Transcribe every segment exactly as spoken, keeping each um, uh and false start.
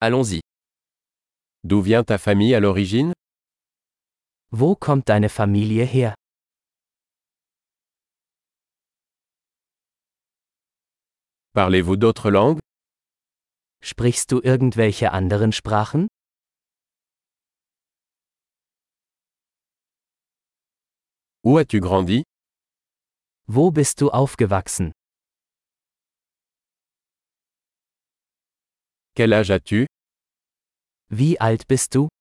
Allons-y. D'où vient ta famille à l'origine? Wo kommt deine Familie her? Parlez-vous d'autres langues? Sprichst du irgendwelche anderen Sprachen? Où as-tu grandi? Wo bist du aufgewachsen? Quel âge as-tu? Wie alt bist du?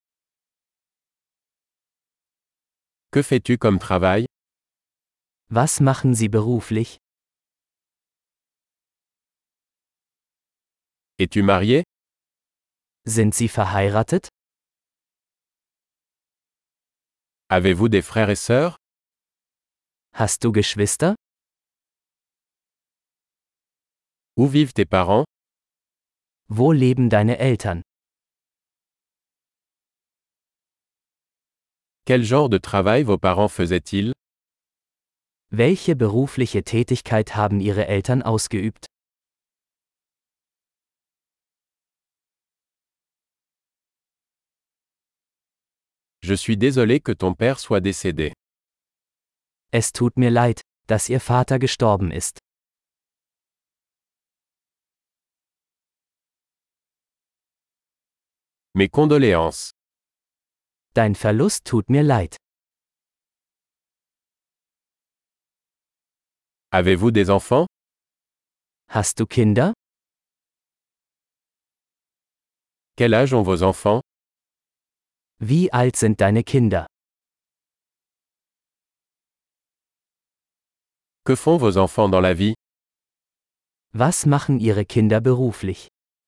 Que fais-tu comme travail? Was machen Sie beruflich? Es-tu marié? Sind Sie verheiratet? Avez-vous des frères et sœurs? Hast du Geschwister? Où vivent tes parents? Wo leben deine Eltern? Quel genre de travail vos parents faisaient-ils? Welche berufliche Tätigkeit haben Ihre Eltern ausgeübt? Je suis désolé que ton père soit décédé. Es tut mir leid, dass Ihr Vater gestorben ist. Mes condoléances. Dein Verlust tut mir leid. Avez-vous des enfants? Hast du Kinder? Quel âge ont vos enfants? Wie alt sind deine Kinder? Que font vos enfants dans la vie? Was machen Ihre Kinder beruflich?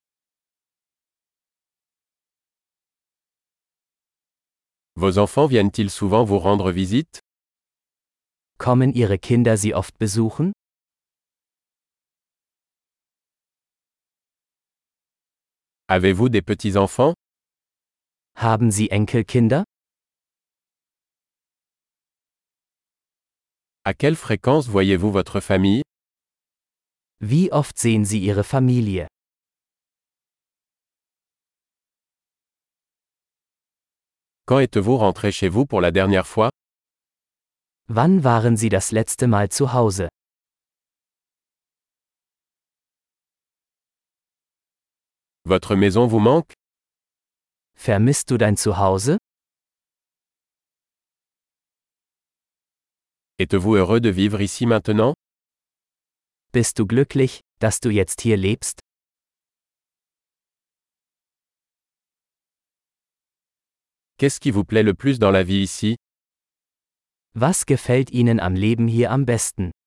Vos enfants viennent-ils souvent vous rendre visite? Kommen Ihre Kinder Sie oft besuchen? Avez-vous des petits-enfants? Haben Sie Enkelkinder? À quelle fréquence voyez-vous votre famille? Wie oft sehen Sie Ihre Familie? Quand êtes-vous rentré chez vous pour la dernière fois? Wann waren Sie das letzte Mal zu Hause? Votre maison vous manque? Vermisst du dein Zuhause? Êtes-vous heureux de vivre ici maintenant? Bist du glücklich, dass du jetzt hier lebst? Qu'est-ce qui vous plaît le plus dans la vie ici? Was gefällt Ihnen am Leben hier am besten?